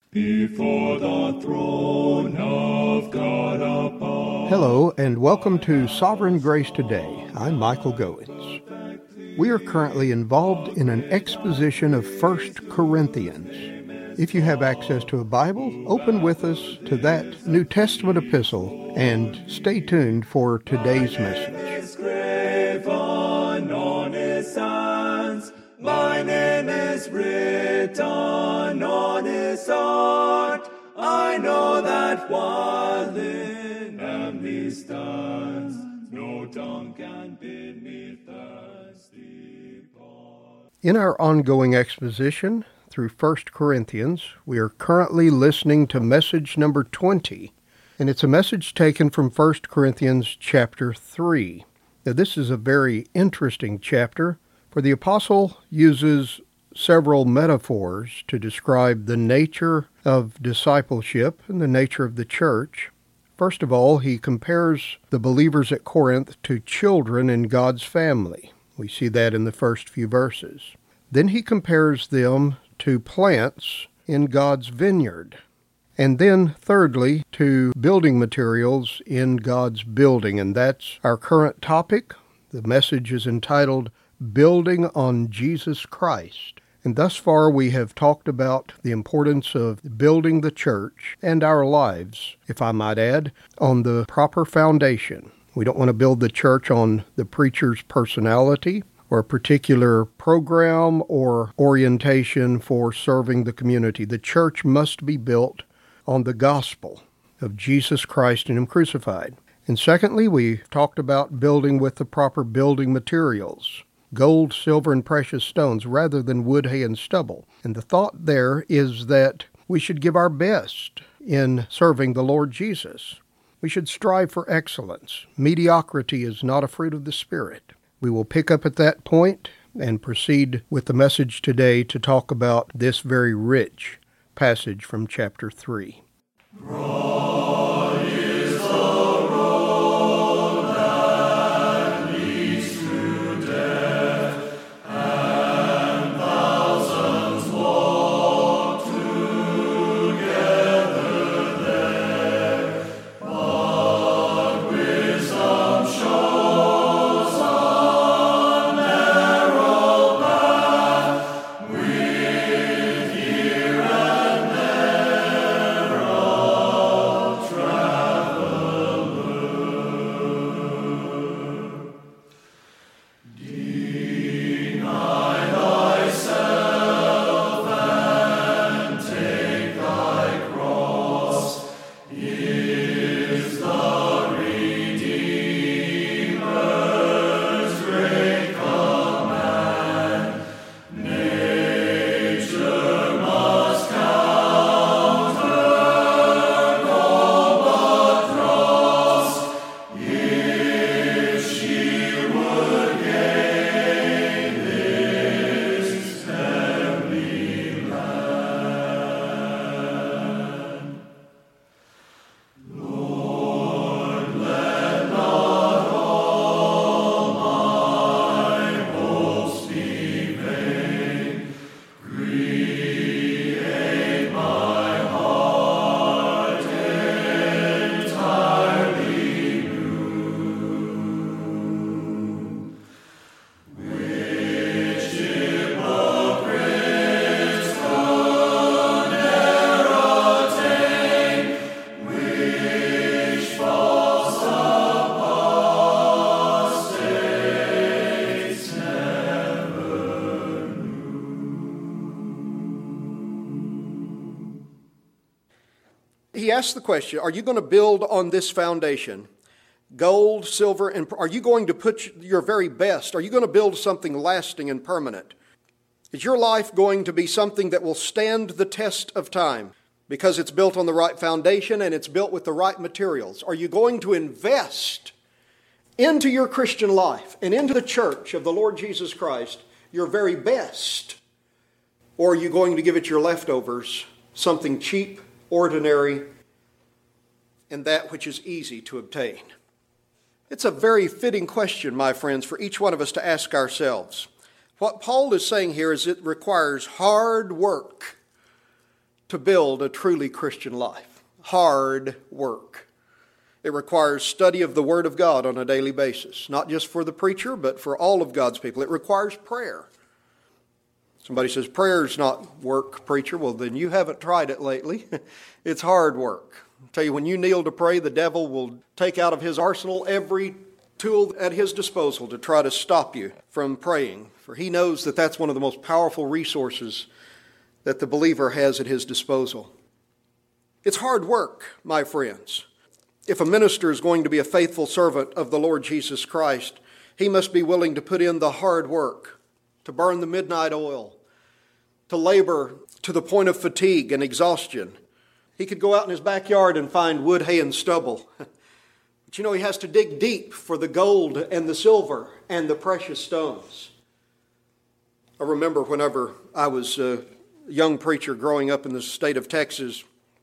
before the throne of God above. Hello, and welcome to Sovereign Grace Today. I'm Michael Goins. We are currently involved in an exposition of 1 Corinthians. If you have access to a Bible, open with us to that New Testament epistle and stay tuned for today's message. My name is written on his heart. I know that while in he stands, no tongue can bid me thirsty. In our ongoing exposition through 1 Corinthians, we are currently listening to message number 20, and it's a message taken from 1 Corinthians chapter 3. Now, this is a very interesting chapter, for the apostle uses several metaphors to describe the nature of discipleship and the nature of the church. First of all, he compares the believers at Corinth to children in God's family. We see that in the first few verses. Then he compares them to plants in God's vineyard. And then, thirdly, to building materials in God's building. And that's our current topic. The message is entitled, Building on Jesus Christ. And thus far we have talked about the importance of building the church and our lives, if I might add, on the proper foundation. We don't want to build the church on the preacher's personality or a particular program or orientation for serving the community. The church must be built on the gospel of Jesus Christ and Him crucified. And secondly, we talked about building with the proper building materials. Gold, silver, and precious stones rather than wood, hay, and stubble. And the thought there is that we should give our best in serving the Lord Jesus. We should strive for excellence. Mediocrity is not a fruit of the Spirit. We will pick up at that point and proceed with the message today to talk about this very rich passage from chapter 3. He asked the question, are you going to build on this foundation? Gold, silver, and are you going to put your very best? Are you going to build something lasting and permanent? Is your life going to be something that will stand the test of time because it's built on the right foundation and it's built with the right materials? Are you going to invest into your Christian life and into the church of the Lord Jesus Christ your very best? Or are you going to give it your leftovers, something cheap, ordinary, and that which is easy to obtain? It's a very fitting question, my friends, for each one of us to ask ourselves. What Paul is saying here is it requires hard work to build a truly Christian life. Hard work. It requires study of the Word of God on a daily basis, not just for the preacher, but for all of God's people. It requires prayer. Somebody says, prayer's not work, preacher. Well, then you haven't tried it lately. It's hard work. I'll tell you, when you kneel to pray, the devil will take out of his arsenal every tool at his disposal to try to stop you from praying. For he knows that that's one of the most powerful resources that the believer has at his disposal. It's hard work, my friends. If a minister is going to be a faithful servant of the Lord Jesus Christ, he must be willing to put in the hard work, to burn the midnight oil, to labor to the point of fatigue and exhaustion. He could go out in his backyard and find wood, hay, and stubble. But you know, he has to dig deep for the gold and the silver and the precious stones. I remember whenever I was a young preacher growing up in the state of Texas,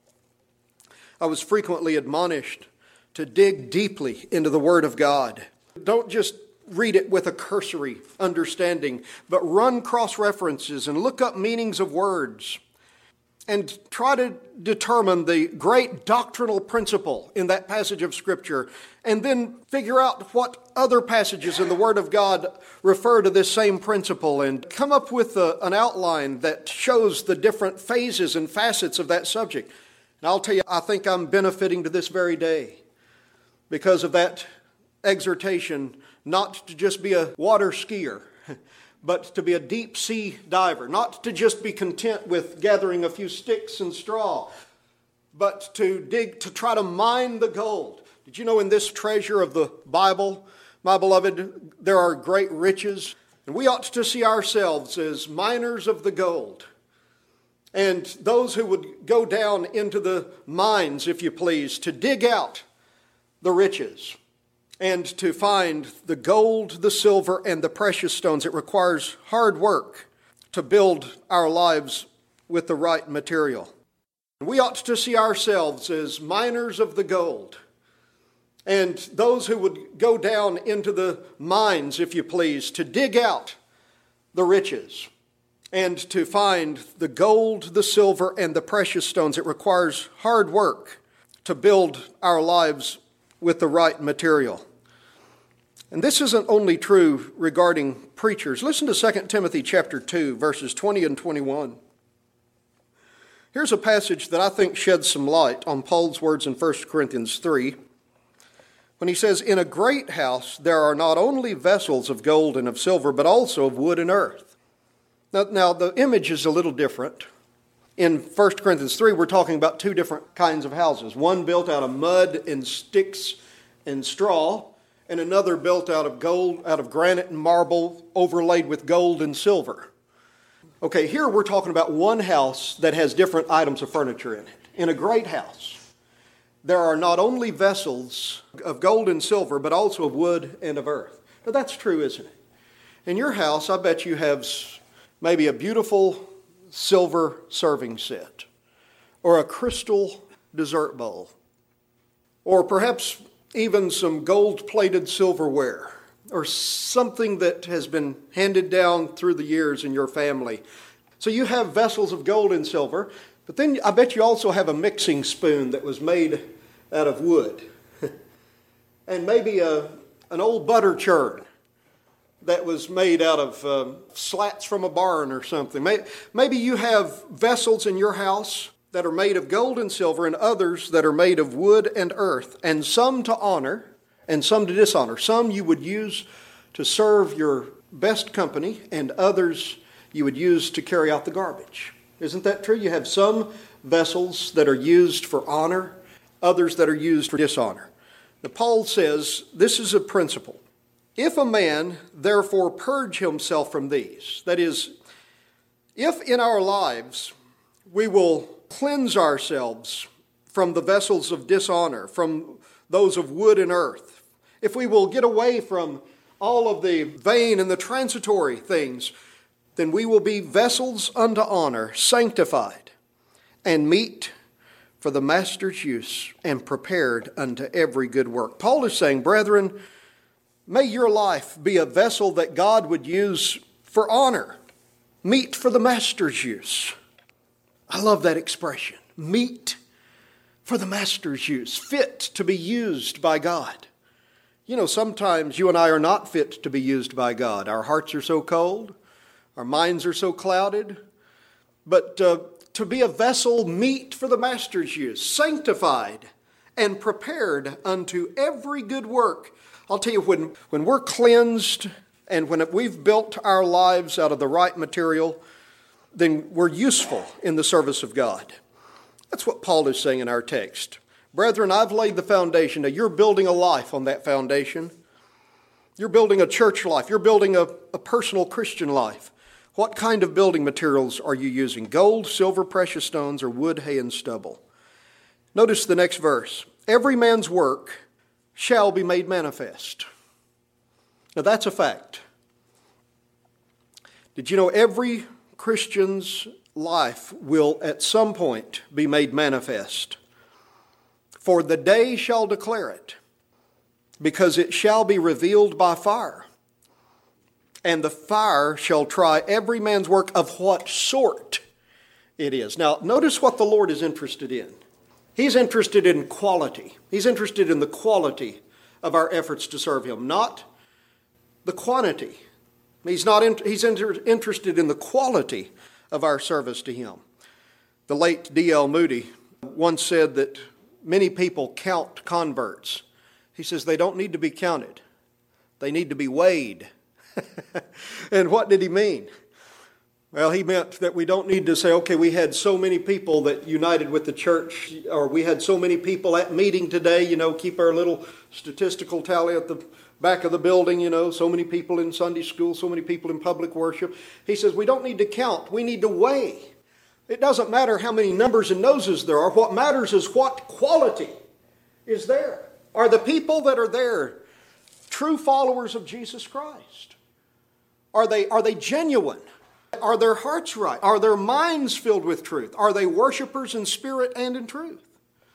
I was frequently admonished to dig deeply into the Word of God. Don't just read it with a cursory understanding, but run cross-references and look up meanings of words and try to determine the great doctrinal principle in that passage of Scripture, and then figure out what other passages in the Word of God refer to this same principle, and come up with an outline that shows the different phases and facets of that subject. And I'll tell you, I think I'm benefiting to this very day because of that exhortation not to just be a water skier, but to be a deep sea diver, not to just be content with gathering a few sticks and straw, but to dig, to try to mine the gold. Did you know in this treasure of the Bible, my beloved, there are great riches, and we ought to see ourselves as miners of the gold. And those who would go down into the mines, if you please, to dig out the riches and to find the gold, the silver, and the precious stones. It requires hard work to build our lives with the right material. We ought to see ourselves as miners of the gold. And those who would go down into the mines, if you please, to dig out the riches and to find the gold, the silver, and the precious stones. It requires hard work to build our lives with the right material. And this isn't only true regarding preachers. Listen to 2 Timothy chapter 2, verses 20 and 21. Here's a passage that I think sheds some light on Paul's words in 1 Corinthians 3, when he says, "In a great house there are not only vessels of gold and of silver, but also of wood and earth." Now the image is a little different. In 1 Corinthians 3, we're talking about two different kinds of houses. One built out of mud and sticks and straw, and another built out of gold, out of granite and marble, overlaid with gold and silver. Okay, here we're talking about one house that has different items of furniture in it. In a great house, there are not only vessels of gold and silver, but also of wood and of earth. Now that's true, isn't it? In your house, I bet you have maybe a beautiful silver serving set, or a crystal dessert bowl, or perhaps even some gold-plated silverware, or something that has been handed down through the years in your family. So you have vessels of gold and silver, but then I bet you also have a mixing spoon that was made out of wood, and maybe an old butter churn that was made out of slats from a barn or something. Maybe you have vessels in your house that are made of gold and silver, and others that are made of wood and earth, and some to honor and some to dishonor. Some you would use to serve your best company, and others you would use to carry out the garbage. Isn't that true? You have some vessels that are used for honor, others that are used for dishonor. Now, Paul says this is a principle. If a man therefore purge himself from these, that is, if in our lives we will cleanse ourselves from the vessels of dishonor, from those of wood and earth, if we will get away from all of the vain and the transitory things, then we will be vessels unto honor, sanctified, and meet for the master's use, and prepared unto every good work. Paul is saying, brethren, may your life be a vessel that God would use for honor, meet for the master's use. I love that expression. Meet for the master's use, fit to be used by God. You know, sometimes you and I are not fit to be used by God. Our hearts are so cold. Our minds are so clouded. But to be a vessel meet for the master's use, sanctified and prepared unto every good work. I'll tell you, when we're cleansed and when we've built our lives out of the right material, then we're useful in the service of God. That's what Paul is saying in our text. Brethren, I've laid the foundation. Now you're building a life on that foundation. You're building a church life. You're building a personal Christian life. What kind of building materials are you using? Gold, silver, precious stones, or wood, hay, and stubble? Notice the next verse. Every man's work shall be made manifest. Now that's a fact. Did you know every Christian's life will at some point be made manifest? For the day shall declare it, because it shall be revealed by fire. And the fire shall try every man's work of what sort it is. Now, notice what the Lord is interested in. He's interested in quality. He's interested in the quality of our efforts to serve Him, not the quantity. He's interested in the quality of our service to Him. The late D.L. Moody once said that many people count converts. He says they don't need to be counted. They need to be weighed. And what did he mean? Well, he meant that we don't need to say, okay, we had so many people that united with the church, or we had so many people at meeting today, keep our little statistical tally at the back of the building, so many people in Sunday school, so many people in public worship. He says we don't need to count, we need to weigh. It doesn't matter how many numbers and noses there are. What matters is what quality is there. Are the people that are there true followers of Jesus Christ? Are they genuine? Are their hearts right? Are their minds filled with truth? Are they worshipers in spirit and in truth?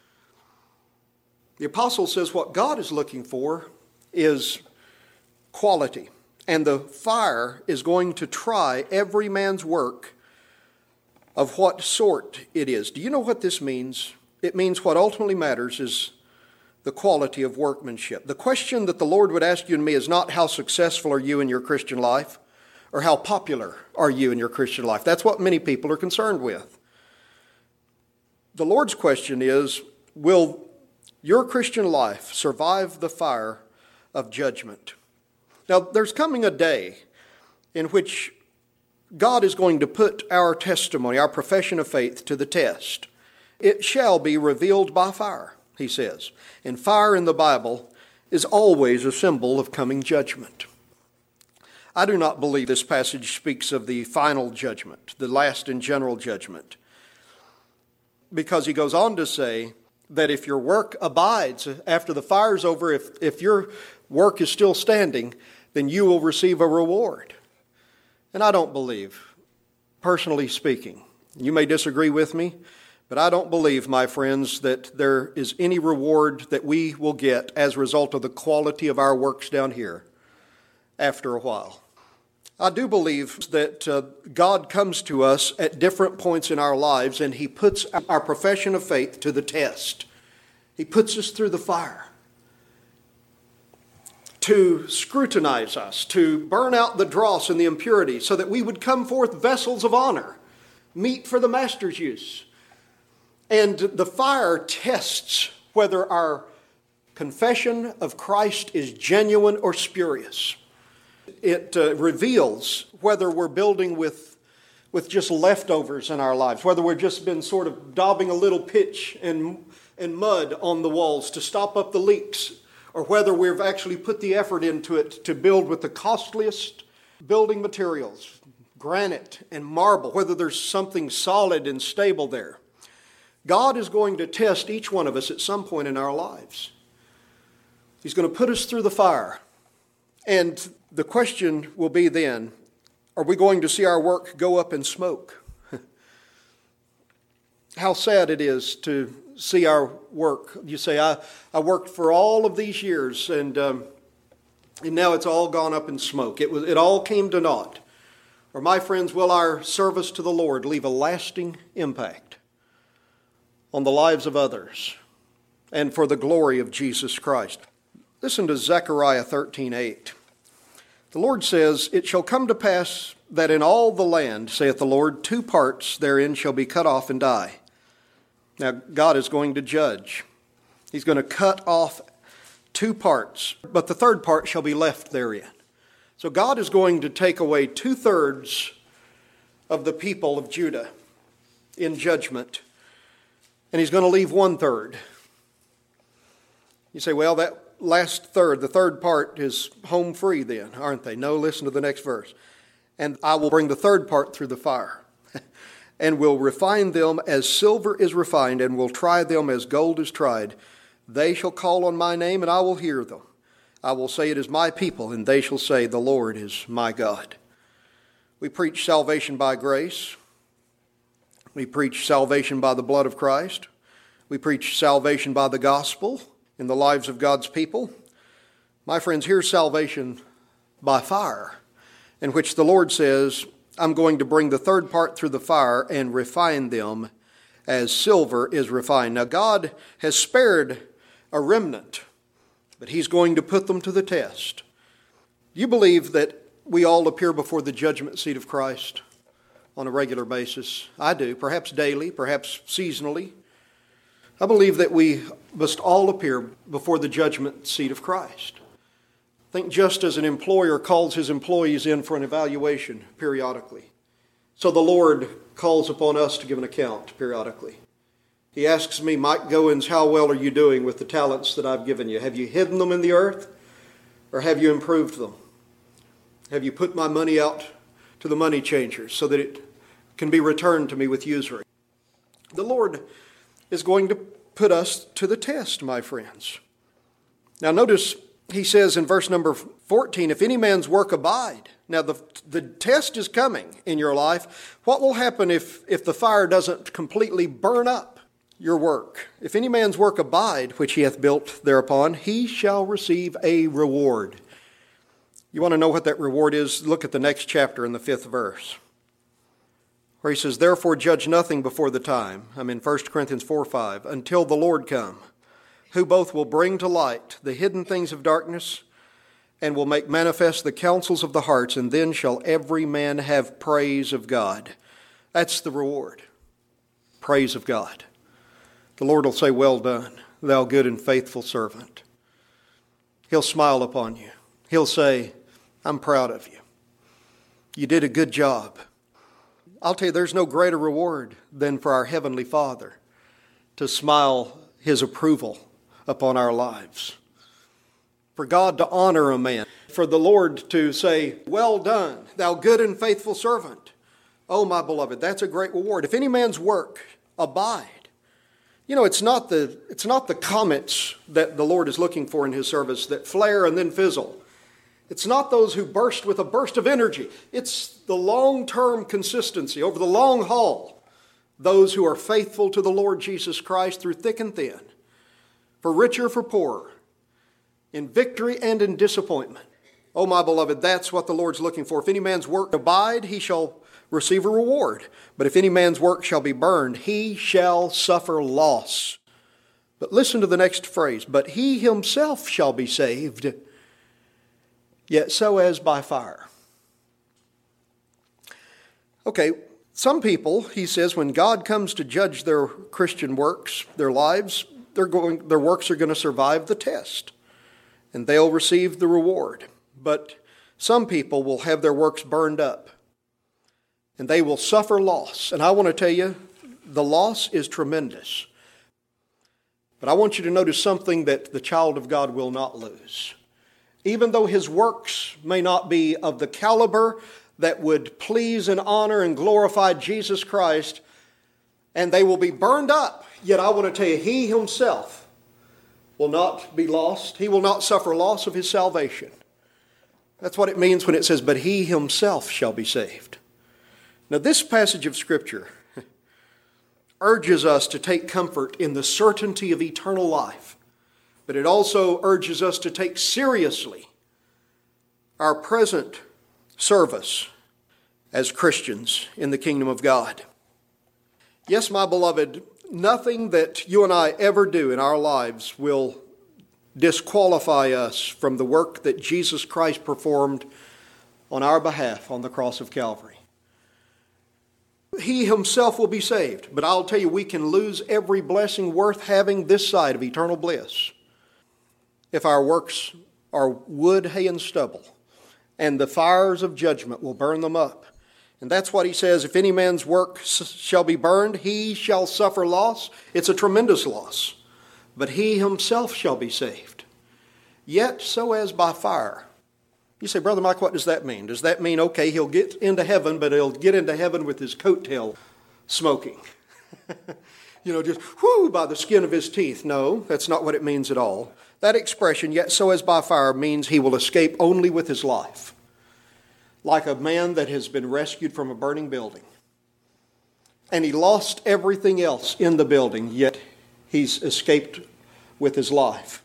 The apostle says what God is looking for is quality. And the fire is going to try every man's work of what sort it is. Do you know what this means? It means what ultimately matters is the quality of workmanship. The question that the Lord would ask you and me is not how successful are you in your Christian life, or how popular are you in your Christian life. That's what many people are concerned with. The Lord's question is, will your Christian life survive the fire of judgment? Now, there's coming a day in which God is going to put our testimony, our profession of faith, to the test. It shall be revealed by fire, he says. And fire in the Bible is always a symbol of coming judgment. I do not believe this passage speaks of the final judgment, the last and general judgment, because he goes on to say that if your work abides after the fire's over, if your work is still standing, then you will receive a reward. And I don't believe, personally speaking, you may disagree with me, but I don't believe, my friends, that there is any reward that we will get as a result of the quality of our works down here after a while. I do believe that God comes to us at different points in our lives and He puts our profession of faith to the test. He puts us through the fire to scrutinize us, to burn out the dross and the impurity so that we would come forth vessels of honor, meet for the master's use. And the fire tests whether our confession of Christ is genuine or spurious. It reveals whether we're building with just leftovers in our lives, whether we've just been sort of daubing a little pitch and mud on the walls to stop up the leaks, or whether we've actually put the effort into it to build with the costliest building materials, granite and marble, whether there's something solid and stable there. God is going to test each one of us at some point in our lives. He's going to put us through the fire. And the question will be then, are we going to see our work go up in smoke? How sad it is to see our work. You say, I worked for all of these years and now it's all gone up in smoke. It all came to naught. Or my friends, will our service to the Lord leave a lasting impact? on the lives of others and for the glory of Jesus Christ. Listen to Zechariah 13:8. The Lord says, "It shall come to pass that in all the land, saith the Lord, 2 parts therein shall be cut off and die." Now, God is going to judge. He's going to cut off 2 parts, but the 3rd part shall be left therein. So God is going to take away 2/3 of the people of Judah in judgment, and He's going to leave 1/3. You say, well, that last third, the 3rd part is home free then, aren't they? No, listen to the next verse. "And I will bring the 3rd part through the fire, and will refine them as silver is refined, and will try them as gold is tried. They shall call on my name, and I will hear them. I will say, it is my people, and they shall say, the Lord is my God." We preach salvation by grace. We preach salvation by the blood of Christ. We preach salvation by the gospel in the lives of God's people. My friends, here's salvation by fire, in which the Lord says, I'm going to bring the 3rd part through the fire and refine them as silver is refined. Now, God has spared a remnant, but He's going to put them to the test. Do you believe that we all appear before the judgment seat of Christ on a regular basis? I do, perhaps daily, perhaps seasonally. I believe that we must all appear before the judgment seat of Christ. I think just as an employer calls his employees in for an evaluation periodically, so the Lord calls upon us to give an account periodically. He asks me, Mike Goins, how well are you doing with the talents that I've given you? Have you hidden them in the earth, or have you improved them? Have you put my money out to the money changers so that it can be returned to me with usury? The Lord is going to put us to the test, my friends. Now notice He says in verse number 14, if any man's work abide. Now the test is coming in your life. What will happen if the fire doesn't completely burn up your work? If any man's work abide, which he hath built thereupon, he shall receive a reward. You want to know what that reward is? Look at the next chapter in the 5th verse, where he says, therefore judge nothing before the time. I'm in 1 Corinthians 4:5, until the Lord come, who both will bring to light the hidden things of darkness and will make manifest the counsels of the hearts, and then shall every man have praise of God. That's the reward. Praise of God. The Lord will say, well done, thou good and faithful servant. He'll smile upon you. He'll say, I'm proud of you. You did a good job. I'll tell you, there's no greater reward than for our Heavenly Father to smile His approval upon our lives. For God to honor a man. For the Lord to say, well done, thou good and faithful servant. Oh, my beloved, that's a great reward. If any man's work abide. You know, it's not the comments that the Lord is looking for in His service that flare and then fizzle. It's not those who burst with a burst of energy. It's the long-term consistency over the long haul. Those who are faithful to the Lord Jesus Christ through thick and thin, for richer, for poorer, in victory and in disappointment. Oh, my beloved, that's what the Lord's looking for. If any man's work abide, he shall receive a reward. But if any man's work shall be burned, he shall suffer loss. But listen to the next phrase. But he himself shall be saved, yet so as by fire. Okay, some people, he says, when God comes to judge their Christian works, their lives, their works are going to survive the test, and they'll receive the reward. But some people will have their works burned up, and they will suffer loss. And I want to tell you, the loss is tremendous. But I want you to notice something that the child of God will not lose. Even though his works may not be of the caliber that would please and honor and glorify Jesus Christ, and they will be burned up, yet I want to tell you, he himself will not be lost. He will not suffer loss of his salvation. That's what it means when it says, but he himself shall be saved. Now this passage of Scripture urges us to take comfort in the certainty of eternal life. But it also urges us to take seriously our present service as Christians in the kingdom of God. Yes, my beloved, Nothing that you and I ever do in our lives will disqualify us from the work that Jesus Christ performed on our behalf on the cross of Calvary. He himself will be saved, but I'll tell you, we can lose every blessing worth having this side of eternal bliss if our works are wood, hay, and stubble, and the fires of judgment will burn them up. And that's what he says, if any man's work shall be burned, he shall suffer loss. It's a tremendous loss. But he himself shall be saved, yet so as by fire. You say, Brother Mike, what does that mean? Does that mean, okay, he'll get into heaven, but he'll get into heaven with his coattail smoking? Just whoo, by the skin of his teeth. No, that's not what it means at all. That expression, yet so as by fire, means he will escape only with his life. Like a man that has been rescued from a burning building. And he lost everything else in the building, yet he's escaped with his life.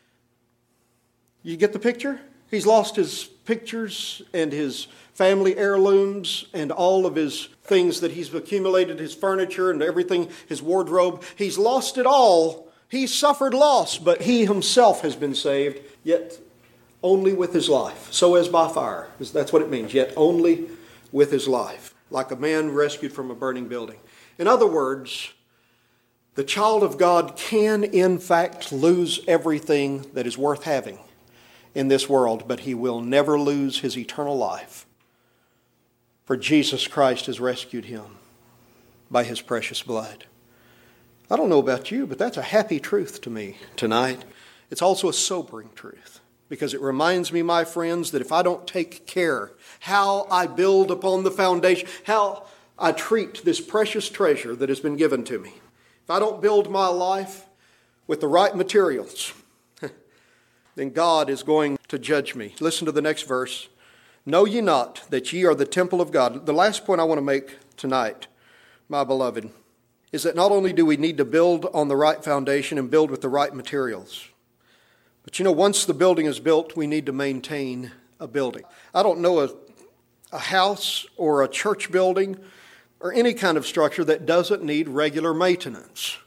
You get the picture? He's lost his pictures and his family heirlooms and all of his things that he's accumulated, his furniture and everything, his wardrobe. He's lost it all. He's suffered loss, but he himself has been saved, yet only with his life. So as by fire. That's what it means, yet only with his life. Like a man rescued from a burning building. In other words, the child of God can in fact lose everything that is worth having in this world, but he will never lose his eternal life. For Jesus Christ has rescued him by his precious blood. I don't know about you, but that's a happy truth to me tonight. It's also a sobering truth, because it reminds me, my friends, that if I don't take care how I build upon the foundation, how I treat this precious treasure that has been given to me, if I don't build my life with the right materials, then God is going to judge me. Listen to the next verse. Know ye not that ye are the temple of God? The last point I want to make tonight, my beloved, is that not only do we need to build on the right foundation and build with the right materials, but once the building is built, we need to maintain a building. I don't know a house or a church building or any kind of structure that doesn't need regular maintenance.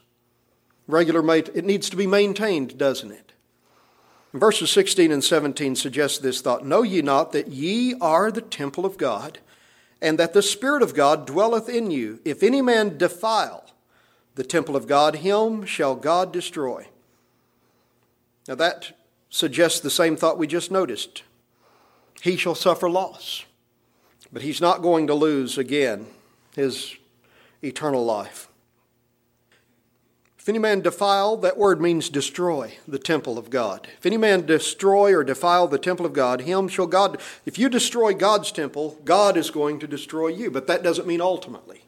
It needs to be maintained, doesn't it? Verses 16 and 17 suggest this thought. Know ye not that ye are the temple of God, and that the Spirit of God dwelleth in you? If any man defile the temple of God, him shall God destroy. Now that suggests the same thought we just noticed. He shall suffer loss, but he's not going to lose again his eternal life. If any man defile, that word means destroy the temple of God. If any man destroy or defile the temple of God, him shall God. If you destroy God's temple, God is going to destroy you. But that doesn't mean ultimately.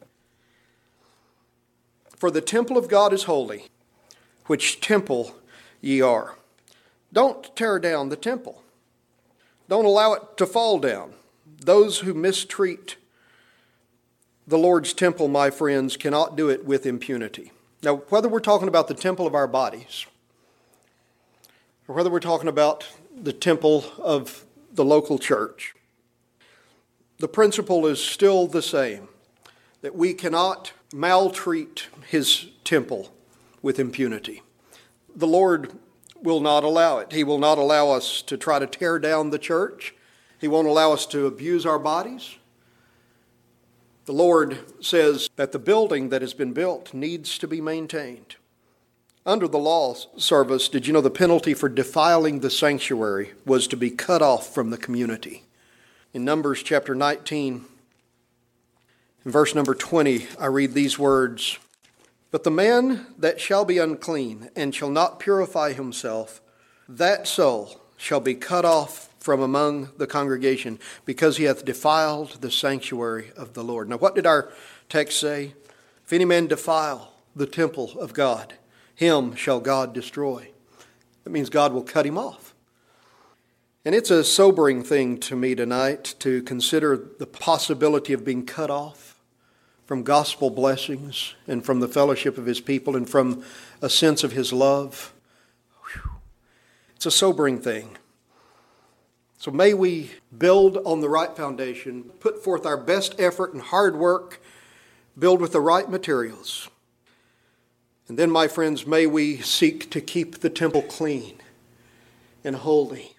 For the temple of God is holy, which temple ye are. Don't tear down the temple. Don't allow it to fall down. Those who mistreat the Lord's temple, my friends, cannot do it with impunity. Now, whether we're talking about the temple of our bodies, or whether we're talking about the temple of the local church, the principle is still the same, that we cannot maltreat his temple with impunity. The Lord will not allow it. He will not allow us to try to tear down the church. He won't allow us to abuse our bodies. The Lord says that the building that has been built needs to be maintained. Under the law service, did you know the penalty for defiling the sanctuary was to be cut off from the community? In Numbers chapter 19, in verse number 20, I read these words, But the man that shall be unclean and shall not purify himself, that soul shall be cut off from among the congregation, because he hath defiled the sanctuary of the Lord. Now, what did our text say? If any man defile the temple of God, him shall God destroy. That means God will cut him off. And it's a sobering thing to me tonight to consider the possibility of being cut off from gospel blessings and from the fellowship of his people and from a sense of his love. Whew. It's a sobering thing. So may we build on the right foundation, put forth our best effort and hard work, build with the right materials, And then, my friends, may we seek to keep the temple clean and holy,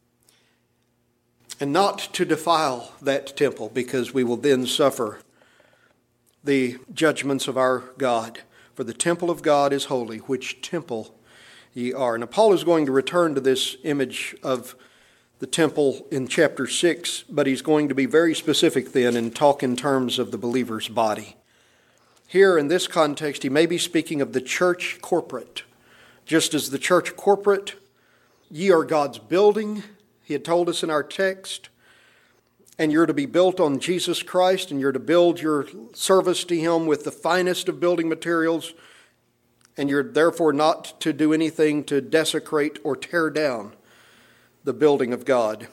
and not to defile that temple, because we will then suffer the judgments of our God. For the temple of God is holy, which temple ye are. Now, Paul is going to return to this image of the temple in chapter 6, but he's going to be very specific then and talk in terms of the believer's body. Here in this context, he may be speaking of the church corporate. Just as the church corporate, ye are God's building, he had told us in our text, and you're to be built on Jesus Christ, and you're to build your service to him with the finest of building materials, and you're therefore not to do anything to desecrate or tear down the building of God.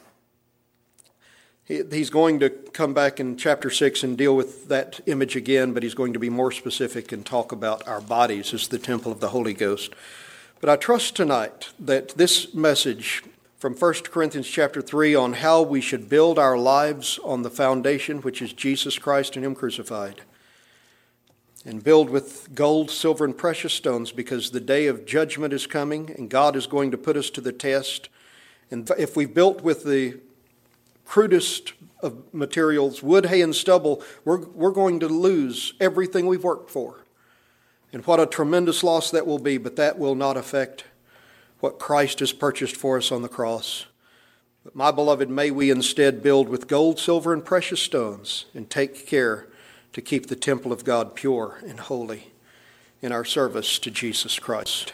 He's going to come back in chapter 6 and deal with that image again, but he's going to be more specific and talk about our bodies as the temple of the Holy Ghost. But I trust tonight that this message from 1 Corinthians chapter 3 on how we should build our lives on the foundation, which is Jesus Christ and him crucified, and build with gold, silver, and precious stones, because the day of judgment is coming and God is going to put us to the test. And if we've built with the crudest of materials, wood, hay, and stubble, we're going to lose everything we've worked for. And what a tremendous loss that will be, but that will not affect what Christ has purchased for us on the cross. But my beloved, may we instead build with gold, silver, and precious stones, and take care to keep the temple of God pure and holy in our service to Jesus Christ.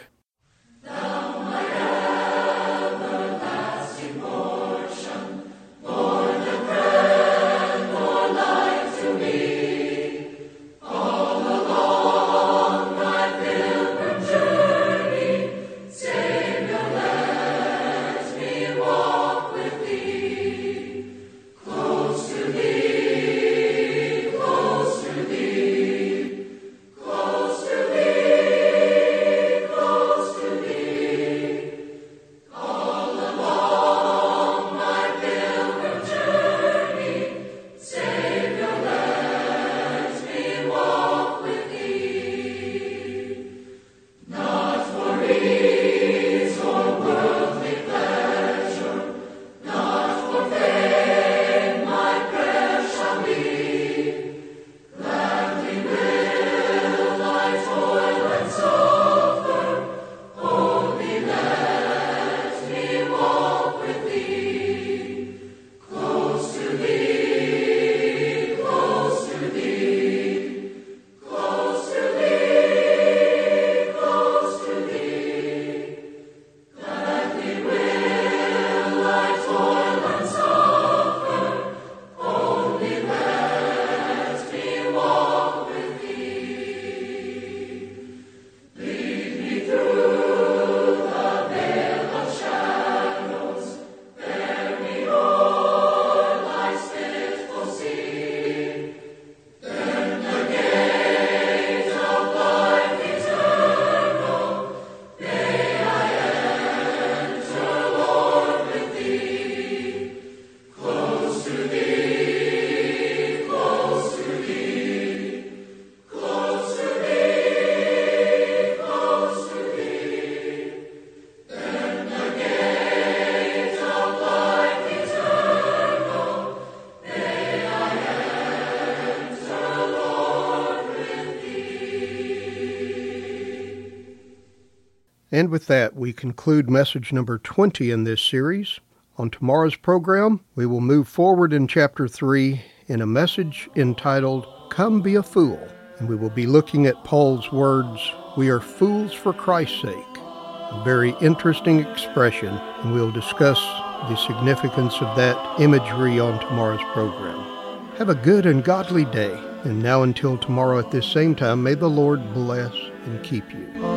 And with that, we conclude message number 20 in this series. On tomorrow's program, we will move forward in chapter 3 in a message entitled, Come Be a Fool. And we will be looking at Paul's words, we are fools for Christ's sake. A very interesting expression, and we'll discuss the significance of that imagery on tomorrow's program. Have a good and godly day. And now until tomorrow at this same time, may the Lord bless and keep you.